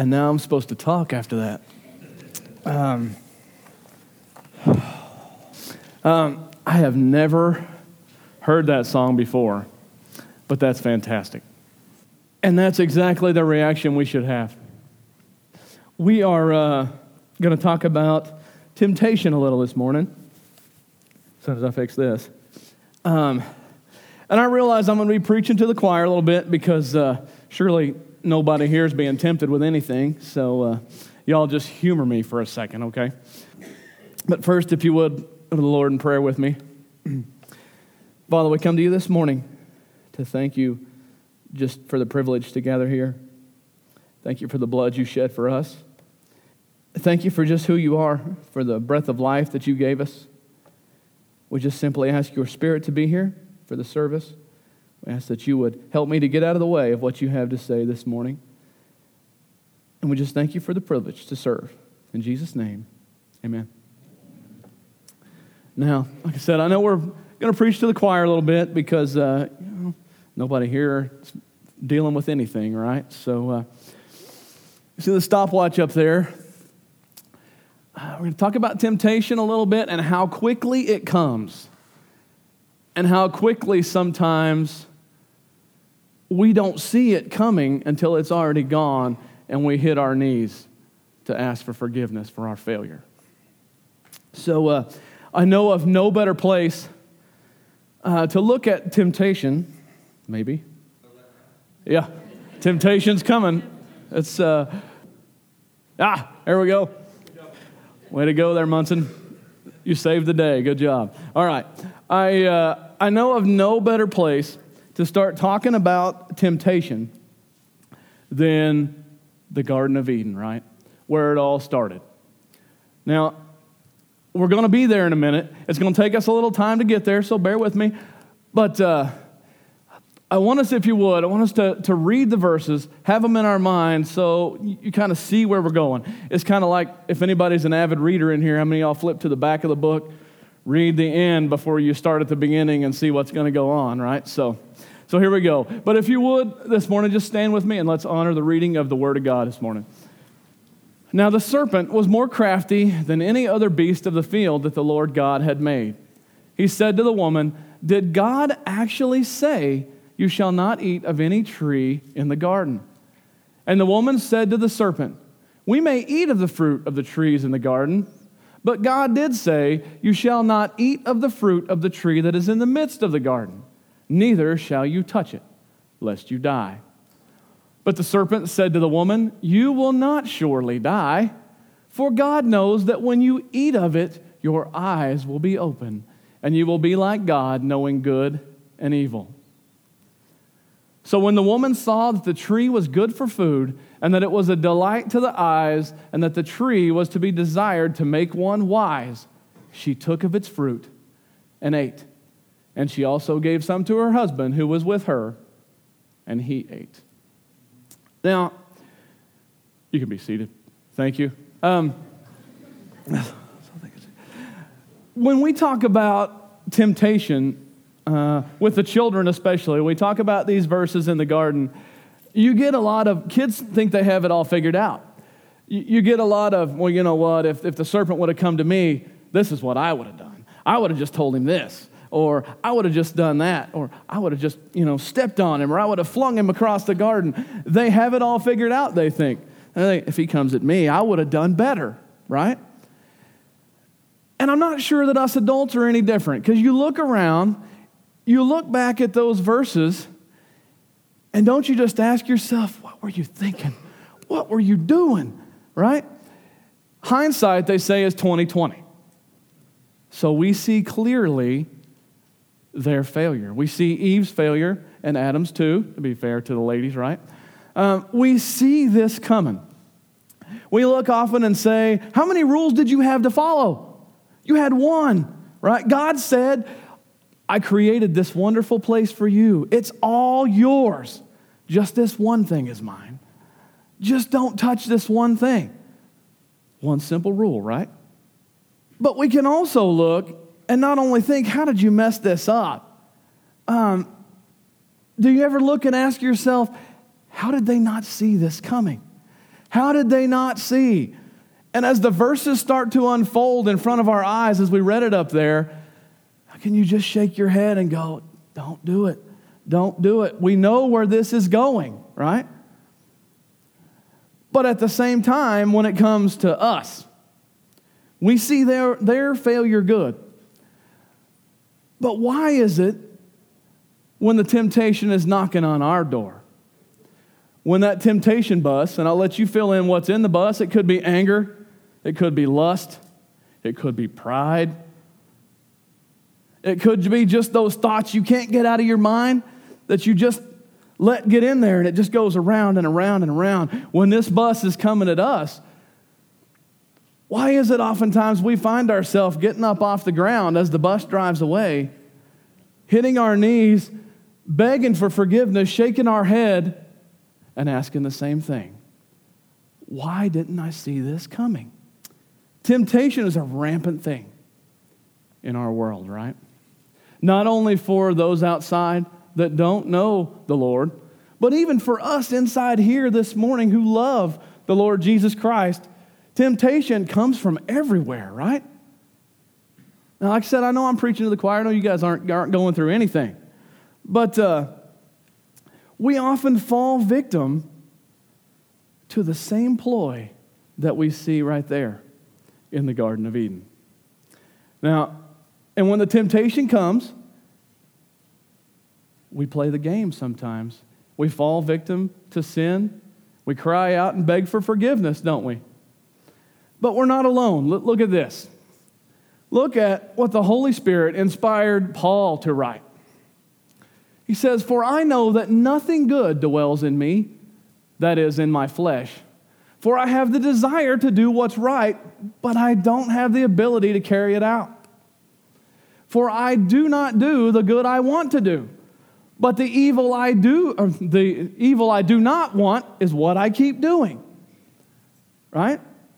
And now I'm supposed to talk after that. I have never heard that song before, but that's fantastic. And that's exactly the reaction we should have. We are going to talk about temptation a little this morning. As soon as I fix this. And I realize I'm going to be preaching to the choir a little bit because surely nobody here is being tempted with anything. So y'all just humor me for a second, okay? But first, if you would, go to the Lord in prayer with me. Father, we come to you this morning to thank you just for the privilege to gather here. Thank you for the blood you shed for us. Thank you for just who you are, for the breath of life that you gave us. We just simply ask your Spirit to be here for the service. We ask that you would help me to get out of the way of what you have to say this morning. And we just thank you for the privilege to serve. In Jesus' name, amen. Now, like I said, I know we're going to preach to the choir a little bit because nobody here is dealing with anything, right? So, you see the stopwatch up there? We're going to talk about temptation a little bit and how quickly it comes. And how quickly sometimes we don't see it coming until it's already gone and we hit our knees to ask for forgiveness for our failure. So I know of no better place to look at temptation, maybe. Yeah, temptation's coming. It's, there we go. Way to go there, Munson. You saved the day. Good job. All right. I know of no better place to start talking about temptation than the Garden of Eden, right? Where it all started. Now, we're going to be there in a minute. It's going to take us a little time to get there, so bear with me. But I want us, if you would, I want us to read the verses, have them in our mind so you kind of see where we're going. It's kind of like if anybody's an avid reader in here, how many of y'all flip to the back of the book, read the end before you start at the beginning and see what's going to go on, right? So here we go. But if you would, this morning, just stand with me and let's honor the reading of the Word of God this morning. Now the serpent was more crafty than any other beast of the field that the Lord God had made. He said to the woman, "Did God actually say, 'You shall not eat of any tree in the garden'?" And the woman said to the serpent, "We may eat of the fruit of the trees in the garden, but God did say, 'You shall not eat of the fruit of the tree that is in the midst of the garden, neither shall you touch it, lest you die.' But the serpent said to the woman, 'You will not surely die, for God knows that when you eat of it, your eyes will be open, and you will be like God, knowing good and evil.' So when the woman saw that the tree was good for food, and that it was a delight to the eyes, and that the tree was to be desired to make one wise, she took of its fruit and ate. And she also gave some to her husband who was with her, and he ate." Now, you can be seated. Thank you. When we talk about temptation, with the children especially, we talk about these verses in the garden, you get a lot of, kids think they have it all figured out. You get a lot of, well, you know what, if the serpent would have come to me, this is what I would have done. I would have just told him this, or I would have just done that, or I would have just, stepped on him, or I would have flung him across the garden. They have it all figured out, they think. If he comes at me, I would have done better, right? And I'm not sure that us adults are any different, because you look around, you look back at those verses, and don't you just ask yourself, what were you thinking? What were you doing? Right? Hindsight, they say, is 20/20. So we see clearly their failure. We see Eve's failure and Adam's too, to be fair to the ladies, right? We see this coming. We look often and say, how many rules did you have to follow? You had one, right? God said, I created this wonderful place for you. It's all yours. Just this one thing is mine. Just don't touch this one thing. One simple rule, right? But we can also look and not only think, how did you mess this up? Do you ever look and ask yourself, how did they not see this coming? How did they not see? And as the verses start to unfold in front of our eyes as we read it up there, how can you just shake your head and go, don't do it. Don't do it. We know where this is going, right? But at the same time, when it comes to us, we see their failure good. But why is it when the temptation is knocking on our door? When that temptation bus, and I'll let you fill in what's in the bus, it could be anger, it could be lust, it could be pride, it could be just those thoughts you can't get out of your mind that you just let get in there and it just goes around and around and around. When this bus is coming at us, why is it oftentimes we find ourselves getting up off the ground as the bus drives away, hitting our knees, begging for forgiveness, shaking our head, and asking the same thing? Why didn't I see this coming? Temptation is a rampant thing in our world, right? Not only for those outside that don't know the Lord, but even for us inside here this morning who love the Lord Jesus Christ. Temptation comes from everywhere, right? Now, like I said, I know I'm preaching to the choir. I know you guys aren't going through anything. But we often fall victim to the same ploy that we see right there in the Garden of Eden. Now, and when the temptation comes, we play the game sometimes. We fall victim to sin. We cry out and beg for forgiveness, don't we? But we're not alone. Look at this. Look at what the Holy Spirit inspired Paul to write. He says, "For I know that nothing good dwells in me, that is, in my flesh. For I have the desire to do what's right, but I don't have the ability to carry it out. For I do not do the good I want to do, but the evil I do not want is what I keep doing." Right?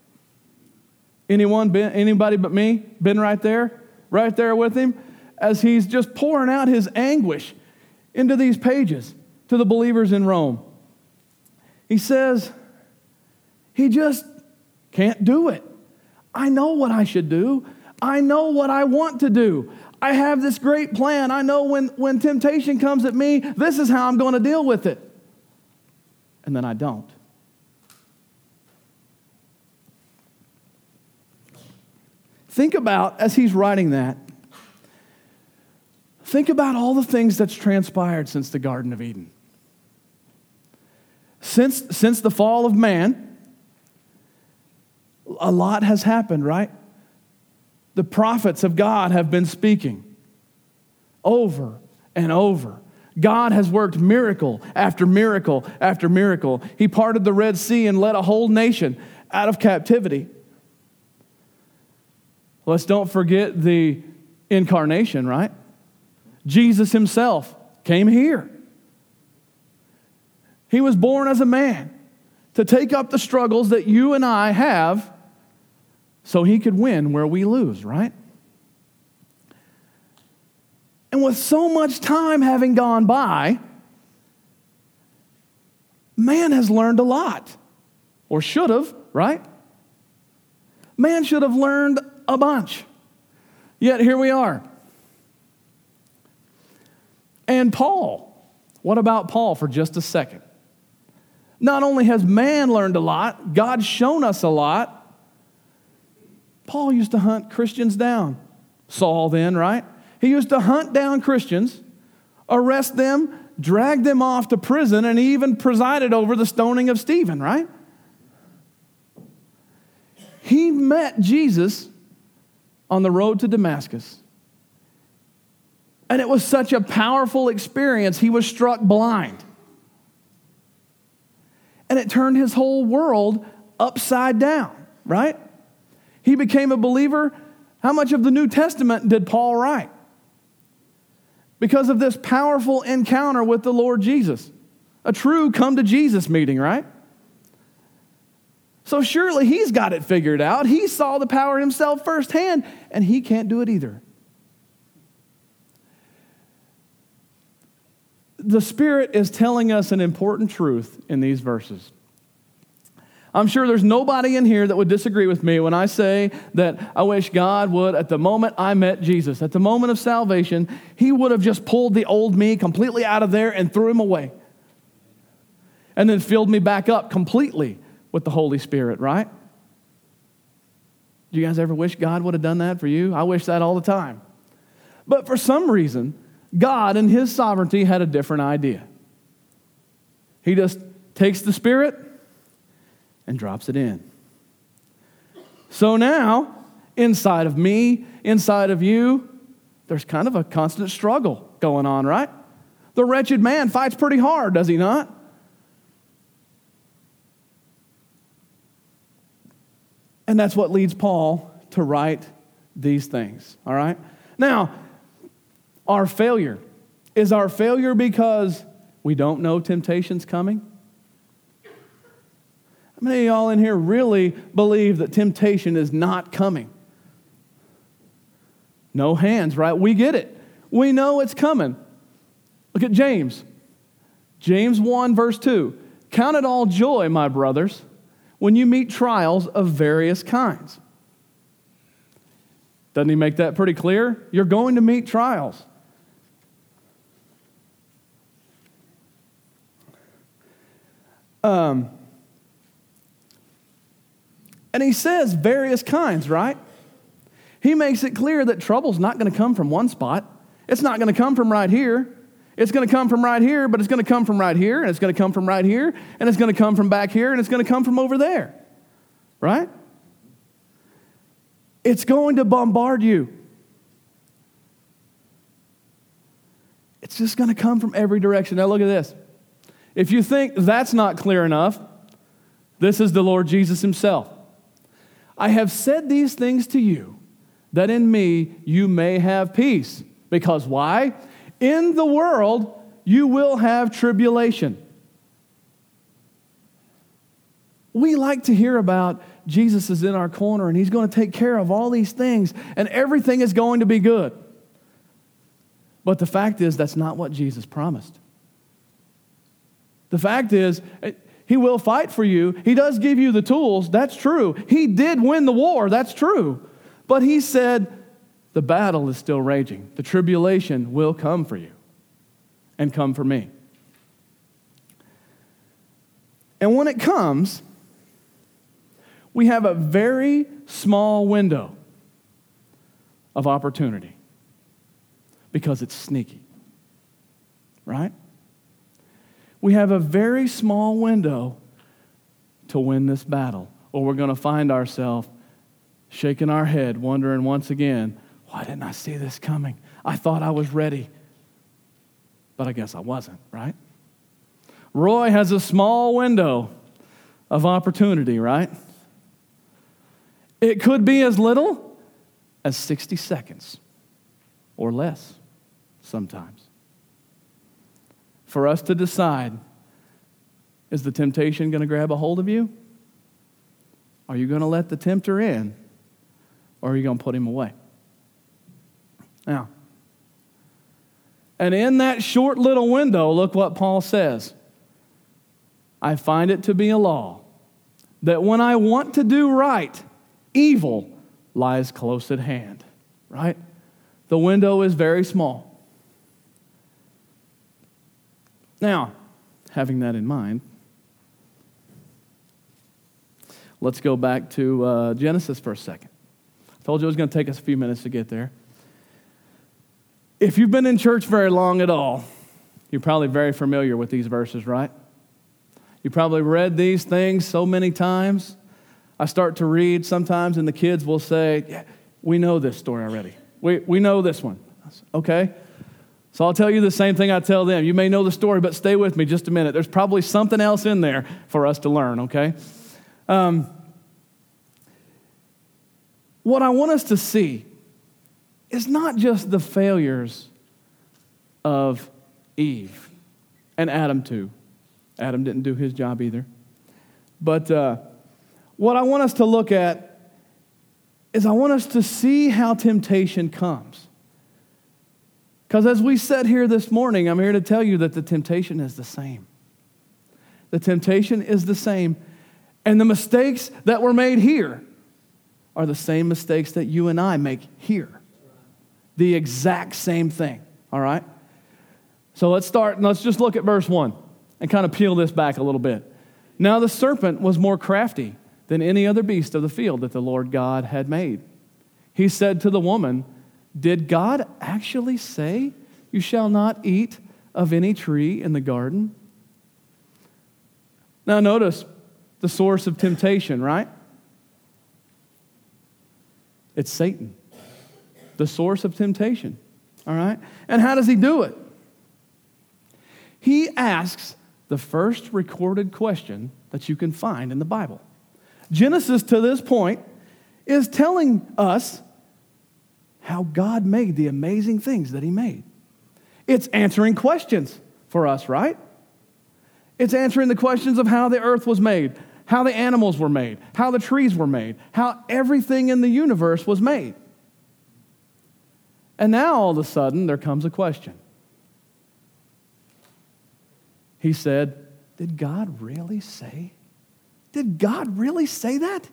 Anybody but me been right there with him as he's just pouring out his anguish into these pages to the believers in Rome. He says, he just can't do it. I know what I should do. I know what I want to do. I have this great plan. I know when temptation comes at me, this is how I'm going to deal with it. And then I don't. Think about, as he's writing that, think about all the things that's transpired since the Garden of Eden. Since the fall of man, a lot has happened, right? The prophets of God have been speaking over and over. God has worked miracle after miracle after miracle. He parted the Red Sea and led a whole nation out of captivity. Let's don't forget the incarnation, right? Jesus himself came here. He was born as a man to take up the struggles that you and I have so he could win where we lose, right? And with so much time having gone by, man has learned a lot, or should have, right? Man should have learned a bunch. Yet here we are. And Paul, what about Paul for just a second? Not only has man learned a lot, God's shown us a lot. Paul used to hunt Christians down. Saul then, right? He used to hunt down Christians, arrest them, drag them off to prison, and he even presided over the stoning of Stephen, right? He met Jesus on the road to Damascus. And it was such a powerful experience, he was struck blind. And it turned his whole world upside down, right? He became a believer. How much of the New Testament did Paul write? Because of this powerful encounter with the Lord Jesus. A true come to Jesus meeting, right? So surely he's got it figured out. He saw the power himself firsthand, and he can't do it either. The Spirit is telling us an important truth in these verses. I'm sure there's nobody in here that would disagree with me when I say that I wish God would, at the moment I met Jesus, at the moment of salvation, he would have just pulled the old me completely out of there and threw him away. And then filled me back up completely with the Holy Spirit, right? Do you guys ever wish God would have done that for you? I wish that all the time. But for some reason, God in his sovereignty had a different idea. He just takes the Spirit and drops it in. So now, inside of me, inside of you, there's kind of a constant struggle going on, right? The wretched man fights pretty hard, does he not? And that's what leads Paul to write these things, all right? Now, our failure. Is our failure because we don't know temptation's coming? How many of y'all in here really believe that temptation is not coming? No hands, right? We get it. We know it's coming. Look at James. James 1, verse 2. Count it all joy, my brothers, when you meet trials of various kinds. Doesn't he make that pretty clear? You're going to meet trials. And he says various kinds, right? He makes it clear that trouble's not going to come from one spot. It's not going to come from right here. It's going to come from right here, but it's going to come from right here, and it's going to come from right here, and it's going to come from back here, and it's going to come from over there, right? It's going to bombard you. It's just going to come from every direction. Now look at this. If you think that's not clear enough, this is the Lord Jesus himself. I have said these things to you, that in me you may have peace. Because why? In the world you will have tribulation. We like to hear about Jesus is in our corner and he's going to take care of all these things and everything is going to be good. But the fact is, that's not what Jesus promised. The fact is, he will fight for you. He does give you the tools. That's true. He did win the war. That's true. But he said, the battle is still raging. The tribulation will come for you and come for me. And when it comes, we have a very small window of opportunity because it's sneaky, right? We have a very small window to win this battle, or we're going to find ourselves shaking our head, wondering once again, why didn't I see this coming? I thought I was ready, but I guess I wasn't, right? Roy has a small window of opportunity, right? It could be as little as 60 seconds or less sometimes. For us to decide, is the temptation going to grab a hold of you? Are you going to let the tempter in? Or are you going to put him away? Now, and in that short little window, look what Paul says. I find it to be a law that when I want to do right, evil lies close at hand, right? The window is very small. Now, having that in mind, let's go back to Genesis for a second. I told you it was going to take us a few minutes to get there. If you've been in church very long at all, you're probably very familiar with these verses, right? You probably read these things so many times. I start to read sometimes, and the kids will say, yeah, we know this story already. We know this one. Okay? So I'll tell you the same thing I tell them. You may know the story, but stay with me just a minute. There's probably something else in there for us to learn, okay? What I want us to see is not just the failures of Eve and Adam too. Adam didn't do his job either. But what I want us to look at is I want us to see how temptation comes. Because as we said here this morning, I'm here to tell you that the temptation is the same. The temptation is the same. And the mistakes that were made here are the same mistakes that you and I make here. The exact same thing, all right? So let's start, and let's just look at verse 1 and kind of peel this back a little bit. Now the serpent was more crafty than any other beast of the field that the Lord God had made. He said to the woman, "Did God actually say, 'You shall not eat of any tree in the garden'?" Now notice the source of temptation, right? It's Satan, the source of temptation, all right? And how does he do it? He asks the first recorded question that you can find in the Bible. Genesis, to this point, is telling us how God made the amazing things that he made. It's answering questions for us, right? It's answering the questions of how the earth was made, how the animals were made, how the trees were made, how everything in the universe was made. And now, all of a sudden, there comes a question. He said, "Did God really say? Did God really say that?"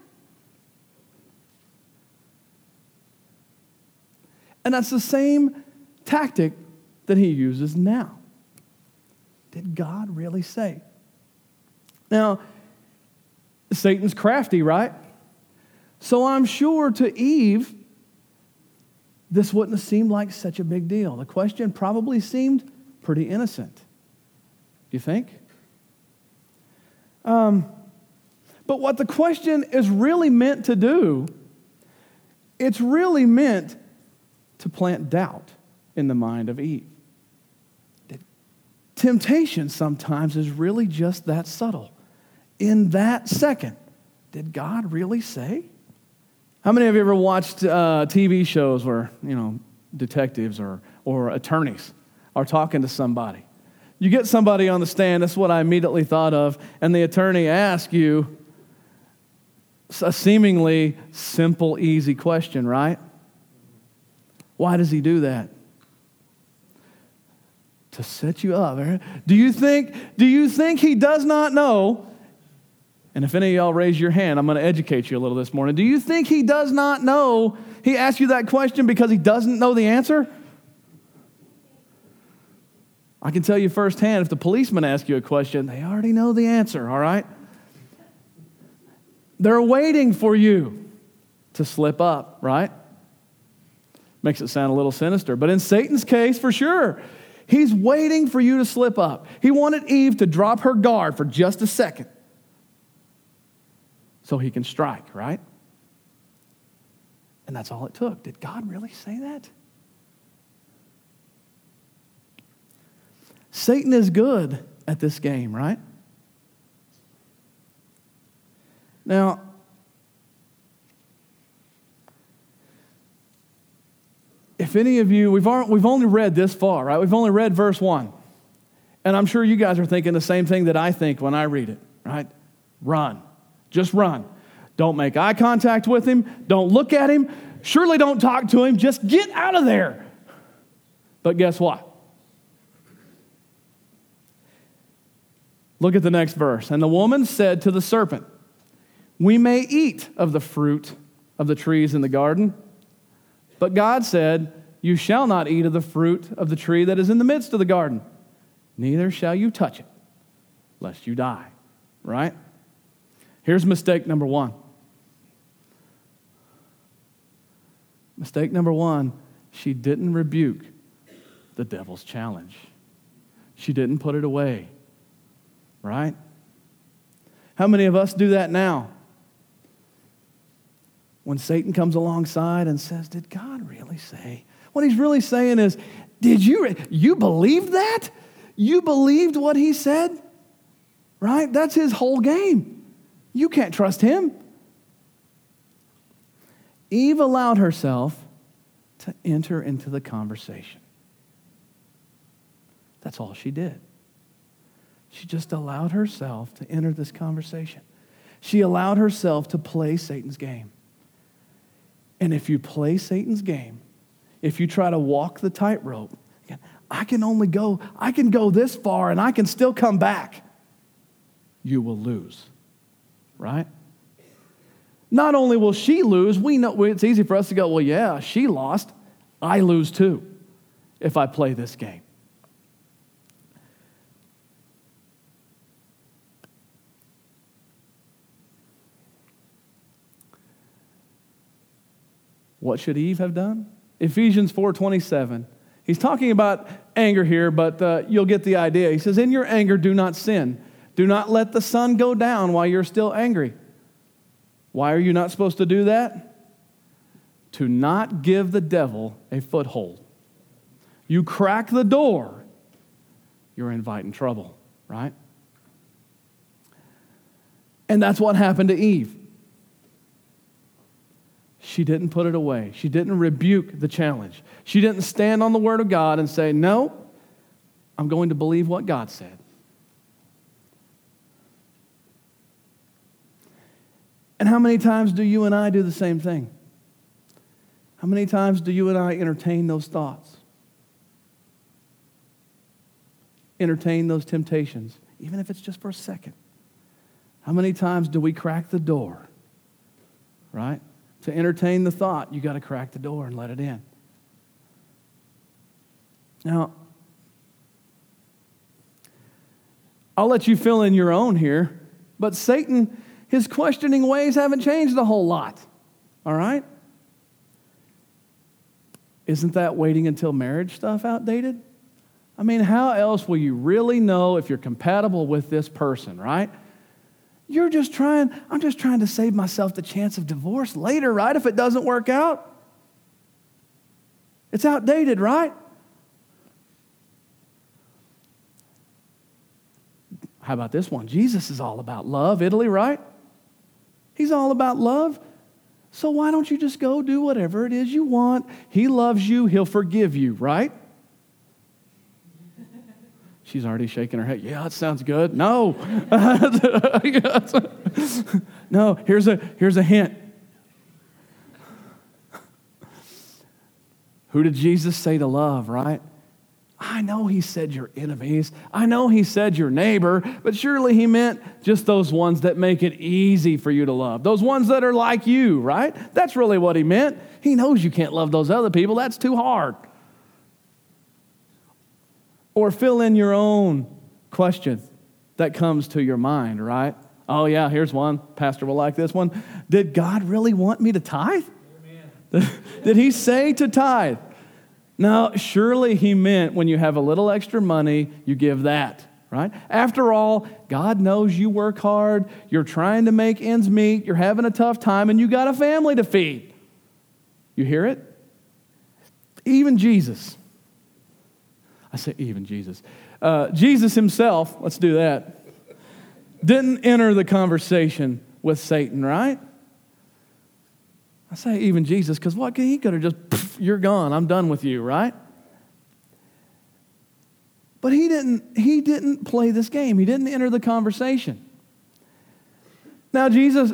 And that's the same tactic that he uses now. Did God really say? Now, Satan's crafty, right? So I'm sure to Eve, this wouldn't have seemed like such a big deal. The question probably seemed pretty innocent. Do you think? But what the question is really meant to do, it's really meant to plant doubt in the mind of Eve. Temptation sometimes is really just that subtle. In that second, did God really say? How many of you ever watched TV shows where, detectives or attorneys are talking to somebody? You get somebody on the stand, that's what I immediately thought of, and the attorney asks you a seemingly simple, easy question, right? Why does he do that? To set you up. Do you think he does not know? And if any of y'all raise your hand, I'm going to educate you a little this morning. Do you think he does not know? He asked you that question because he doesn't know the answer? I can tell you firsthand, if the policeman asks you a question, they already know the answer, all right? They're waiting for you to slip up, right? Makes it sound a little sinister. But in Satan's case, for sure, he's waiting for you to slip up. He wanted Eve to drop her guard for just a second so he can strike, right? And that's all it took. Did God really say that? Satan is good at this game, right? Now, if any of you, we've only read this far, right? We've only read verse 1. And I'm sure you guys are thinking the same thing that I think when I read it, right? Run. Just run. Don't make eye contact with him. Don't look at him. Surely don't talk to him. Just get out of there. But guess what? Look at the next verse. And the woman said to the serpent, "We may eat of the fruit of the trees in the garden. But God said, 'You shall not eat of the fruit of the tree that is in the midst of the garden. Neither shall you touch it, lest you die.'" Right? Here's mistake number 1. Mistake number 1, she didn't rebuke the devil's challenge. She didn't put it away. Right? How many of us do that now? When Satan comes alongside and says, "Did God really say?" What he's really saying is, did you believe that? You believed what he said? Right? That's his whole game. You can't trust him. Eve allowed herself to enter into the conversation. That's all she did. She just allowed herself to enter this conversation. She allowed herself to play Satan's game. And if you play Satan's game, if you try to walk the tightrope, I can go this far and I can still come back, you will lose. right? Not only will she lose, we know it's easy for us to go, well, yeah, she lost. I lose too if I play this game. What should Eve have done? Ephesians 4:27. He's talking about anger here, but you'll get the idea. He says, in your anger, do not sin. Do not let the sun go down while you're still angry. Why are you not supposed to do that? To not give the devil a foothold. You crack the door, you're inviting trouble, right? And that's what happened to Eve. She didn't put it away. She didn't rebuke the challenge. She didn't stand on the Word of God and say, no, I'm going to believe what God said. And how many times do you and I do the same thing? How many times do you and I entertain those thoughts? Entertain those temptations, even if it's just for a second. How many times do we crack the door, right? To entertain the thought, you got to crack the door and let it in. Now, I'll let you fill in your own here, but Satan, his questioning ways haven't changed a whole lot, all right? Isn't that waiting until marriage stuff outdated? I mean, how else will you really know if you're compatible with this person, right? I'm just trying to save myself the chance of divorce later, right? If it doesn't work out. It's outdated, right? How about this one? Jesus is all about love, Italy, right? He's all about love. So why don't you just go do whatever it is you want? He loves you. He'll forgive you, right? She's already shaking her head. Yeah, that sounds good. No. No, here's a hint. Who did Jesus say to love, right? I know he said your enemies. I know he said your neighbor, but surely he meant just those ones that make it easy for you to love. Those ones that are like you, right? That's really what he meant. He knows you can't love those other people. That's too hard. Or fill in your own question that comes to your mind, right? Oh yeah, here's one. Pastor will like this one. Did God really want me to tithe? Amen. Did he say to tithe? No, surely he meant when you have a little extra money, you give that, right? After all, God knows you work hard, you're trying to make ends meet, you're having a tough time, and you got a family to feed. You hear it? Even Jesus. I say even Jesus. Jesus himself, let's do that, didn't enter the conversation with Satan, right? I say even Jesus because what he could have just, you're gone, I'm done with you, right? But he didn't play this game. He didn't enter the conversation. Now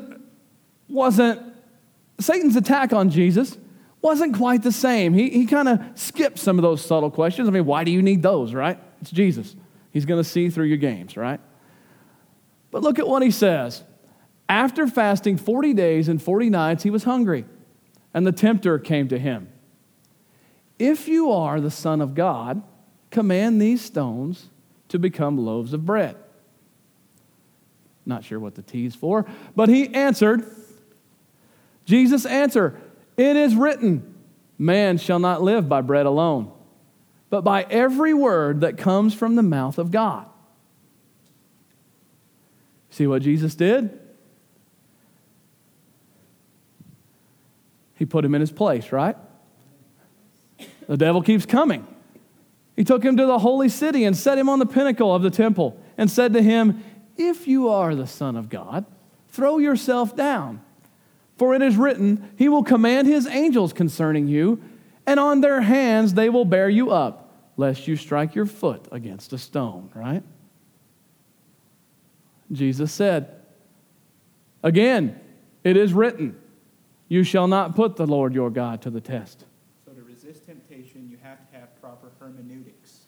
Satan's attack on Jesus wasn't quite the same. He kind of skipped some of those subtle questions. I mean, why do you need those, right? It's Jesus. He's going to see through your games, right? But look at what he says. After fasting 40 days and 40 nights, he was hungry, and the tempter came to him. If you are the Son of God, command these stones to become loaves of bread. Not sure what the T is for, but he answered, Jesus answered, it is written, man shall not live by bread alone, but by every word that comes from the mouth of God. See what Jesus did? He put him in his place, right? The devil keeps coming. He took him to the holy city and set him on the pinnacle of the temple and said to him, if you are the Son of God, throw yourself down. For it is written, he will command his angels concerning you, and on their hands they will bear you up, lest you strike your foot against a stone, right? Jesus said, again, it is written, you shall not put the Lord your God to the test. So to resist temptation, you have to have proper hermeneutics.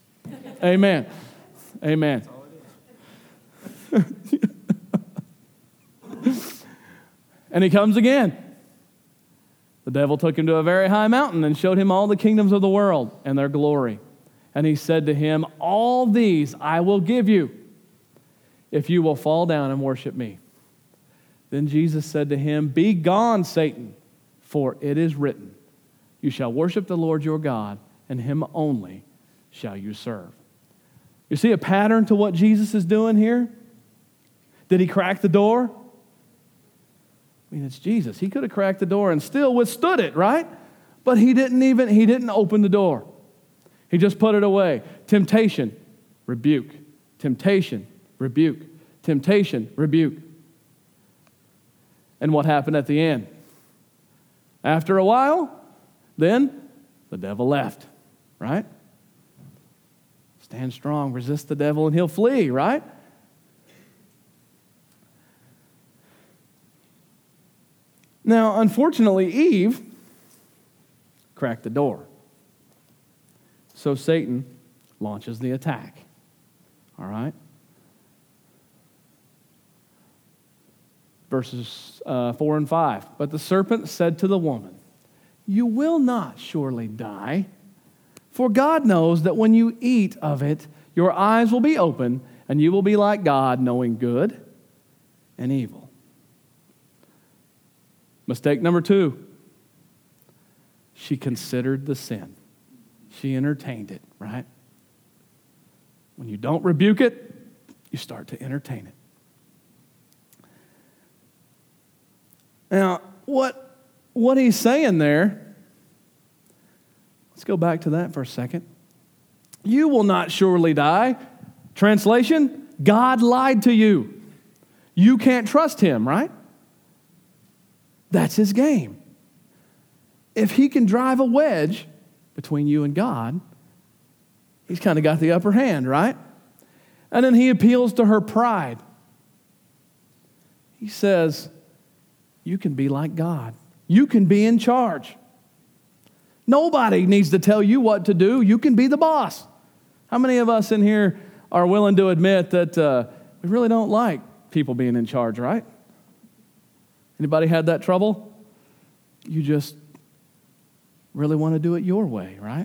Amen. Amen. That's all it is. And he comes again. The devil took him to a very high mountain and showed him all the kingdoms of the world and their glory. And he said to him, all these I will give you if you will fall down and worship me. Then Jesus said to him, be gone, Satan, for it is written, you shall worship the Lord your God, and him only shall you serve. You see a pattern to what Jesus is doing here? Did he crack the door? I mean, it's Jesus. He could have cracked the door and still withstood it, right? But he didn't open the door. He just put it away. Temptation, rebuke. Temptation, rebuke. Temptation, rebuke. And what happened at the end? After a while, then the devil left, right? Stand strong, resist the devil, and he'll flee, right? Now, unfortunately, Eve cracked the door. So Satan launches the attack. All right? Verses 4 and 5. But the serpent said to the woman, you will not surely die, for God knows that when you eat of it, your eyes will be open, and you will be like God, knowing good and evil. Mistake number 2. She considered the sin. She entertained it, right? When you don't rebuke it, you start to entertain it. Now, what he's saying there, let's go back to that for a second. You will not surely die. Translation, God lied to you. You can't trust him, right? That's his game. If he can drive a wedge between you and God, he's kind of got the upper hand, right? And then he appeals to her pride. He says, you can be like God. You can be in charge. Nobody needs to tell you what to do. You can be the boss. How many of us in here are willing to admit that we really don't like people being in charge, right? Anybody had that trouble? You just really want to do it your way, right?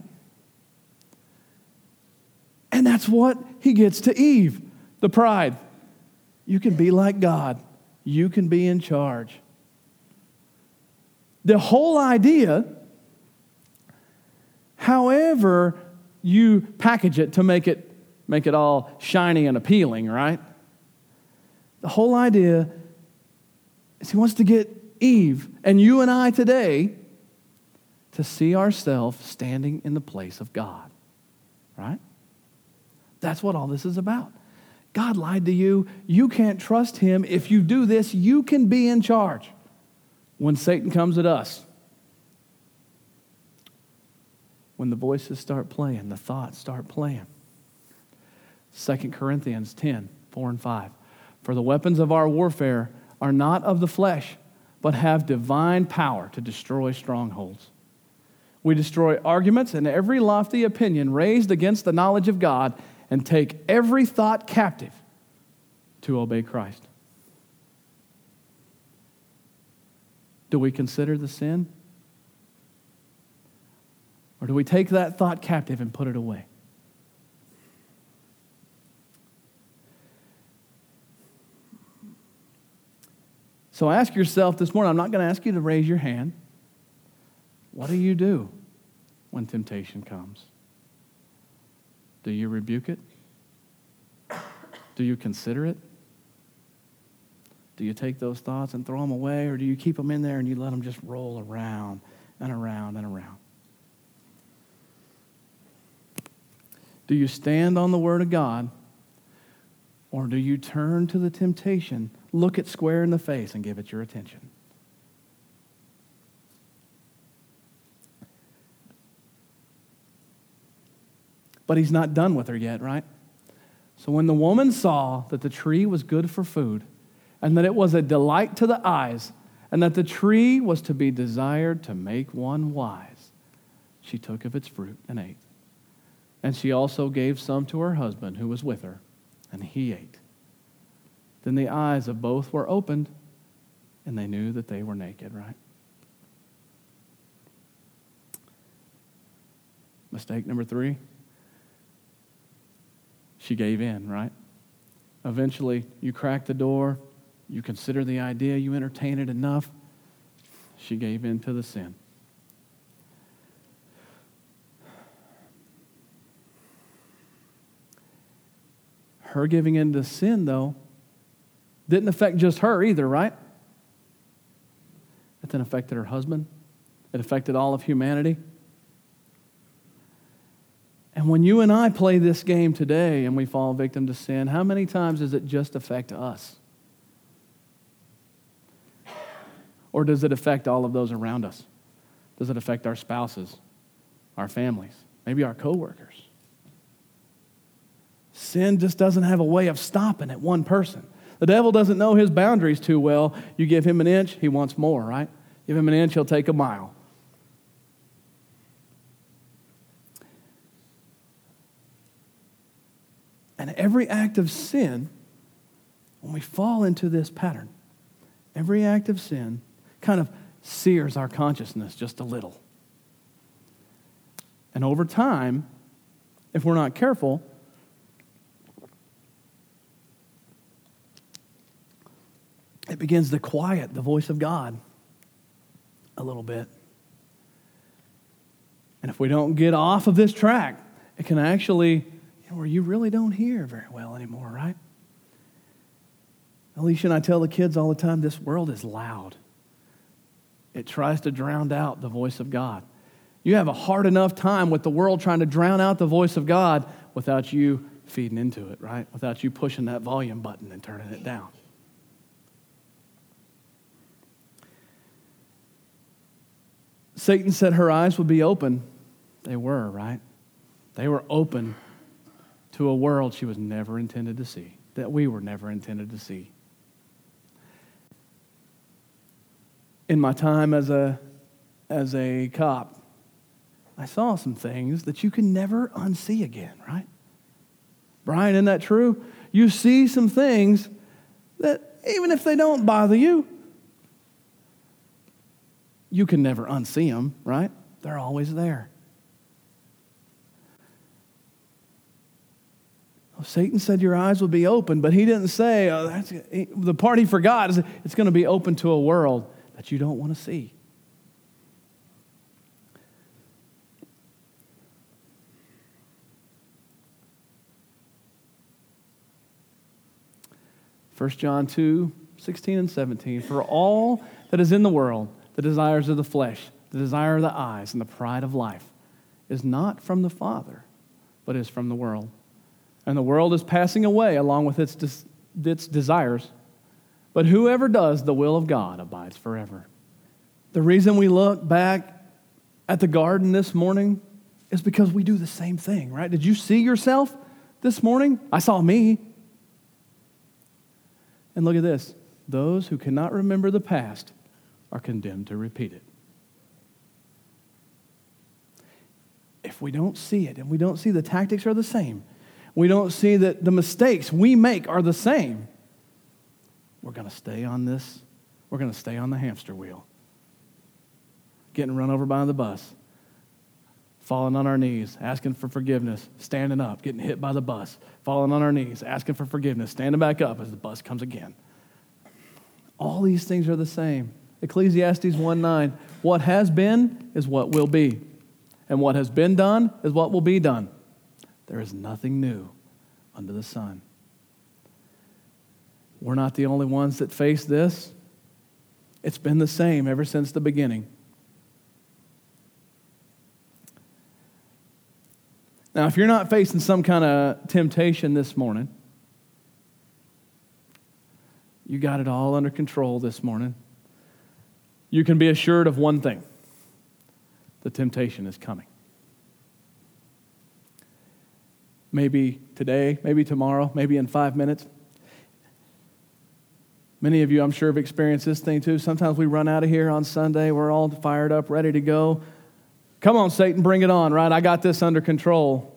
And that's what he gets to Eve, the pride. You can be like God. You can be in charge. The whole idea, however you package it to make it all shiny and appealing, right? The whole idea is he wants to get Eve and you and I today to see ourselves standing in the place of God, right? That's what all this is about. God lied to you. You can't trust him. If you do this, you can be in charge. When Satan comes at us, when the voices start playing, the thoughts start playing. 2 Corinthians 10, 4 and 5. For the weapons of our warfare are not of the flesh, but have divine power to destroy strongholds. We destroy arguments and every lofty opinion raised against the knowledge of God and take every thought captive to obey Christ. Do we consider the sin? Or do we take that thought captive and put it away? So ask yourself this morning, I'm not going to ask you to raise your hand. What do you do when temptation comes? Do you rebuke it? Do you consider it? Do you take those thoughts and throw them away, or do you keep them in there and you let them just roll around and around and around? Do you stand on the Word of God, or do you turn to the temptation, look it square in the face, and give it your attention? But he's not done with her yet, right? So when the woman saw that the tree was good for food, and that it was a delight to the eyes, and that the tree was to be desired to make one wise, she took of its fruit and ate. And she also gave some to her husband who was with her, and he ate. Then the eyes of both were opened, and they knew that they were naked, right? Mistake number 3, she gave in, right? Eventually, you crack the door, you consider the idea, you entertain it enough, she gave in to the sin. Her giving in to sin, though, didn't affect just her either, right? It then affected her husband. It affected all of humanity. And when you and I play this game today and we fall victim to sin, how many times does it just affect us? Or does it affect all of those around us? Does it affect our spouses, our families, maybe our coworkers? Sin just doesn't have a way of stopping at one person. The devil doesn't know his boundaries too well. You give him an inch, he wants more, right? Give him an inch, he'll take a mile. And every act of sin, when we fall into this pattern, every act of sin kind of sears our consciousness just a little. And over time, if we're not careful, it begins to quiet the voice of God a little bit. And if we don't get off of this track, it can actually, where you really don't hear very well anymore, right? Alicia and I tell the kids all the time, this world is loud. It tries to drown out the voice of God. You have a hard enough time with the world trying to drown out the voice of God without you feeding into it, right? Without you pushing that volume button and turning it down. Satan said her eyes would be open. They were, right? They were open to a world she was never intended to see, that we were never intended to see. In my time as a cop, I saw some things that you can never unsee again, right? Brian, isn't that true? You see some things that even if they don't bother you, you can never unsee them, right? They're always there. Well, Satan said your eyes will be open, but he didn't say, the part he forgot is it's going to be open to a world that you don't want to see. First John 2, 16 and 17. For all that is in the world, the desires of the flesh, the desire of the eyes, and the pride of life, is not from the Father, but is from the world. And the world is passing away along with its desires. But whoever does the will of God abides forever. The reason we look back at the garden this morning is because we do the same thing, right? Did you see yourself this morning? I saw me. And look at this. Those who cannot remember the past are condemned to repeat it. If we don't see it, and we don't see the tactics are the same, we don't see that the mistakes we make are the same, we're going to stay on this. We're going to stay on the hamster wheel. Getting run over by the bus. Falling on our knees, asking for forgiveness. Standing up, getting hit by the bus. Falling on our knees, asking for forgiveness. Standing back up as the bus comes again. All these things are the same. Ecclesiastes 1:9. What has been is what will be. And what has been done is what will be done. There is nothing new under the sun. We're not the only ones that face this. It's been the same ever since the beginning. Now, if you're not facing some kind of temptation this morning, you got it all under control this morning. You can be assured of one thing. The temptation is coming. Maybe today, maybe tomorrow, maybe in 5 minutes. Many of you, I'm sure, have experienced this thing too. Sometimes we run out of here on Sunday. We're all fired up, ready to go. Come on, Satan, bring it on, right? I got this under control.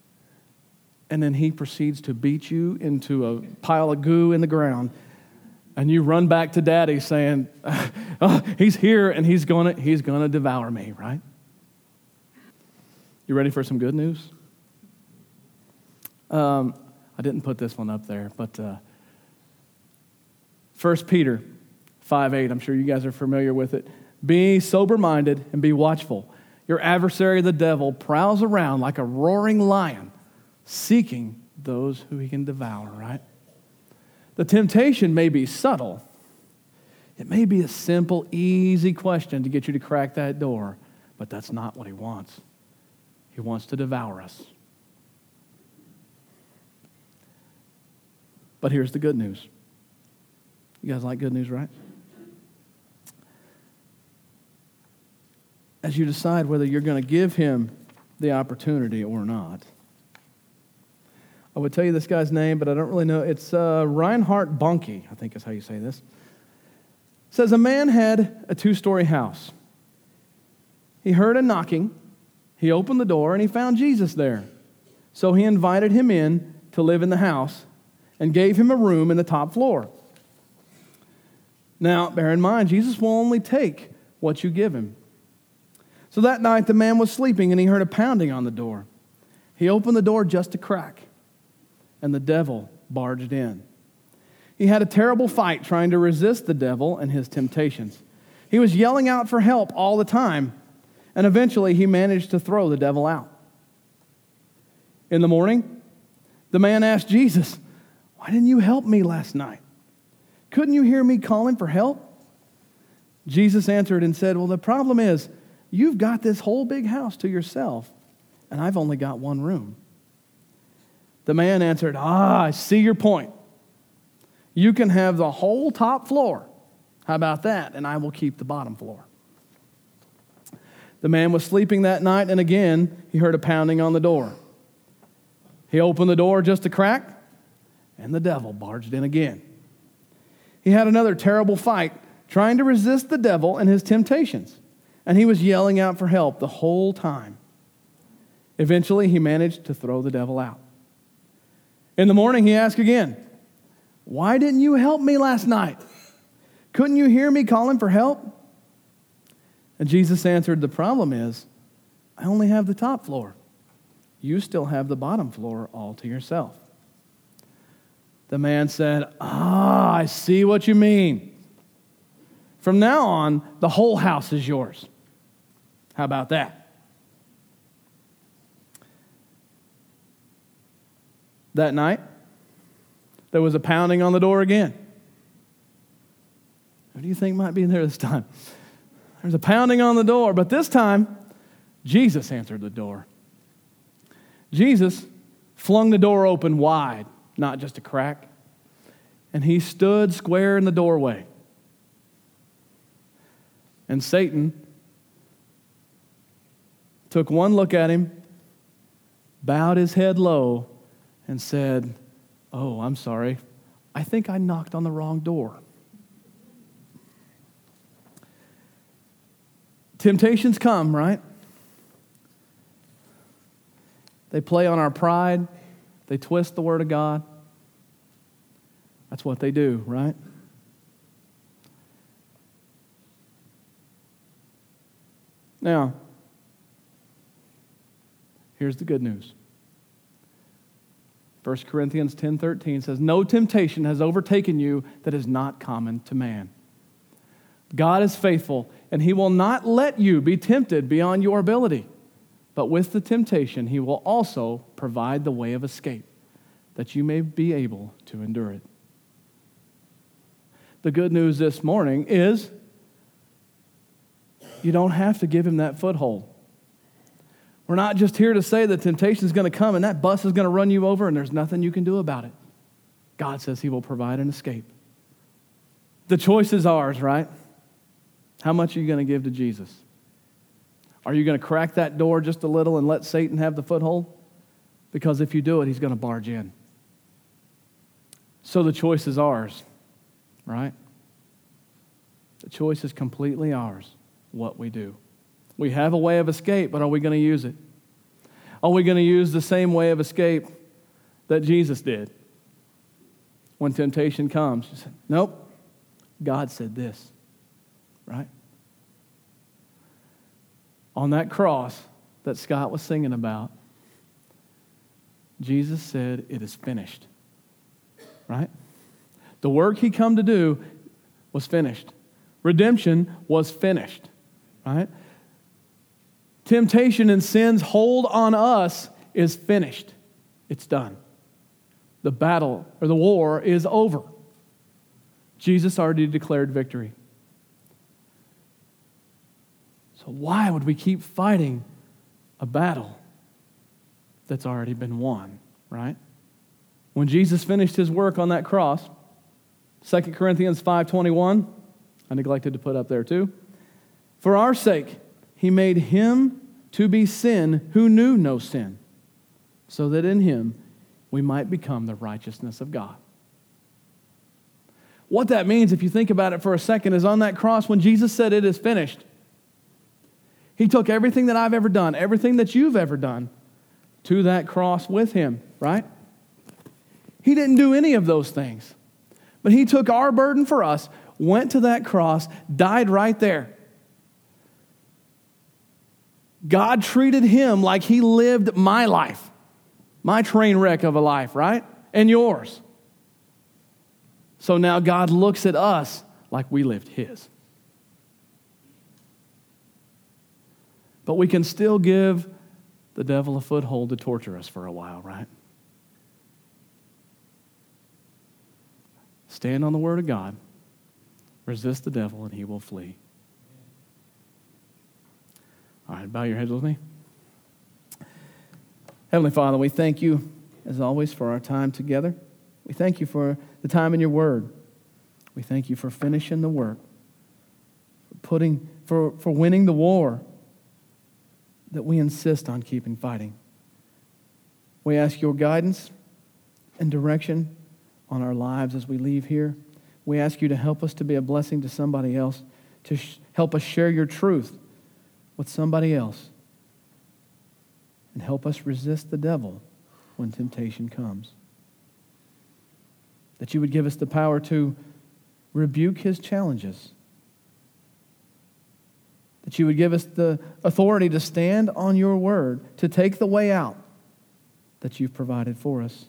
And then he proceeds to beat you into a pile of goo in the ground And you run back to Daddy saying, oh, he's here and he's gonna devour me, right? You ready for some good news? I didn't put this one up there, but 1 Peter 5:8, I'm sure you guys are familiar with it. Be sober-minded and be watchful. Your adversary, the devil, prowls around like a roaring lion, seeking those who he can devour, right? The temptation may be subtle. It may be a simple, easy question to get you to crack that door, but that's not what he wants. He wants to devour us. But here's the good news. You guys like good news, right? As you decide whether you're going to give him the opportunity or not. I would tell you this guy's name, but I don't really know. It's Reinhard Bonnke, I think is how you say this. It says, a man had a 2-story house. He heard a knocking. He opened the door, and he found Jesus there. So he invited him in to live in the house and gave him a room in the top floor. Now, bear in mind, Jesus will only take what you give him. So that night, the man was sleeping, and he heard a pounding on the door. He opened the door just a crack, and the devil barged in. He had a terrible fight trying to resist the devil and his temptations. He was yelling out for help all the time, and eventually he managed to throw the devil out. In the morning, the man asked Jesus, why didn't you help me last night? Couldn't you hear me calling for help? Jesus answered and said, well, the problem is, you've got this whole big house to yourself, and I've only got one room. The man answered, I see your point. You can have the whole top floor. How about that? And I will keep the bottom floor. The man was sleeping that night, and again, he heard a pounding on the door. He opened the door just a crack, and the devil barged in again. He had another terrible fight trying to resist the devil and his temptations, and he was yelling out for help the whole time. Eventually, he managed to throw the devil out. In the morning, he asked again, why didn't you help me last night? Couldn't you hear me calling for help? And Jesus answered, the problem is, I only have the top floor. You still have the bottom floor all to yourself. The man said, I see what you mean. From now on, the whole house is yours. How about that? That night, there was a pounding on the door again. Who do you think might be there this time? There's a pounding on the door, but this time, Jesus answered the door. Jesus flung the door open wide, not just a crack, and he stood square in the doorway. And Satan took one look at him, bowed his head low, and said, oh, I'm sorry. I think I knocked on the wrong door. Temptations come, right? They play on our pride. They twist the Word of God. That's what they do, right? Now, here's the good news. 1 Corinthians 10:13 says, no temptation has overtaken you that is not common to man. God is faithful, and he will not let you be tempted beyond your ability. But with the temptation, he will also provide the way of escape, that you may be able to endure it. The good news this morning is you don't have to give him that foothold. We're not just here to say that temptation is going to come and that bus is going to run you over and there's nothing you can do about it. God says he will provide an escape. The choice is ours, right? How much are you going to give to Jesus? Are you going to crack that door just a little and let Satan have the foothold? Because if you do it, he's going to barge in. So the choice is ours, right? The choice is completely ours, what we do. We have a way of escape, but are we going to use it? Are we going to use the same way of escape that Jesus did? When temptation comes, he said, nope, God said this, right? On that cross that Scott was singing about, Jesus said, it is finished, right? The work he come to do was finished. Redemption was finished, right? Temptation and sin's hold on us is finished. It's done. The battle or the war is over. Jesus already declared victory. So why would we keep fighting a battle that's already been won, right? When Jesus finished his work on that cross, 2 Corinthians 5:21, I neglected to put up there too. For our sake, he made him to be sin who knew no sin, so that in him we might become the righteousness of God. What that means, if you think about it for a second, is on that cross when Jesus said it is finished, he took everything that I've ever done, everything that you've ever done, to that cross with him, right? He didn't do any of those things. But he took our burden for us, went to that cross, died right there. God treated him like he lived my life, my train wreck of a life, right? And yours. So now God looks at us like we lived his. But we can still give the devil a foothold to torture us for a while, right? Stand on the word of God, resist the devil, and he will flee. All right, bow your heads with me. Heavenly Father, we thank you, as always, for our time together. We thank you for the time in your word. We thank you for finishing the work, for winning the war that we insist on keeping fighting. We ask your guidance and direction on our lives as we leave here. We ask you to help us to be a blessing to somebody else, to help us share your truth with somebody else, and help us resist the devil when temptation comes. That you would give us the power to rebuke his challenges. That you would give us the authority to stand on your word, to take the way out that you've provided for us.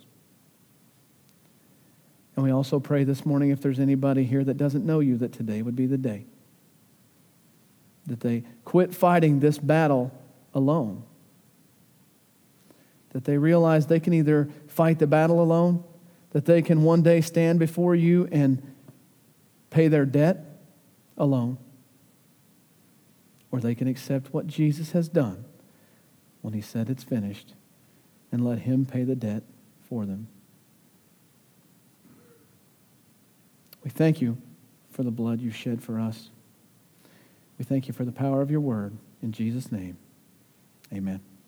And we also pray this morning, if there's anybody here that doesn't know you, that today would be the day that they quit fighting this battle alone. That they realize they can either fight the battle alone, that they can one day stand before you and pay their debt alone, or they can accept what Jesus has done when he said it's finished and let him pay the debt for them. We thank you for the blood you shed for us. We thank you for the power of your word. In Jesus' name, amen.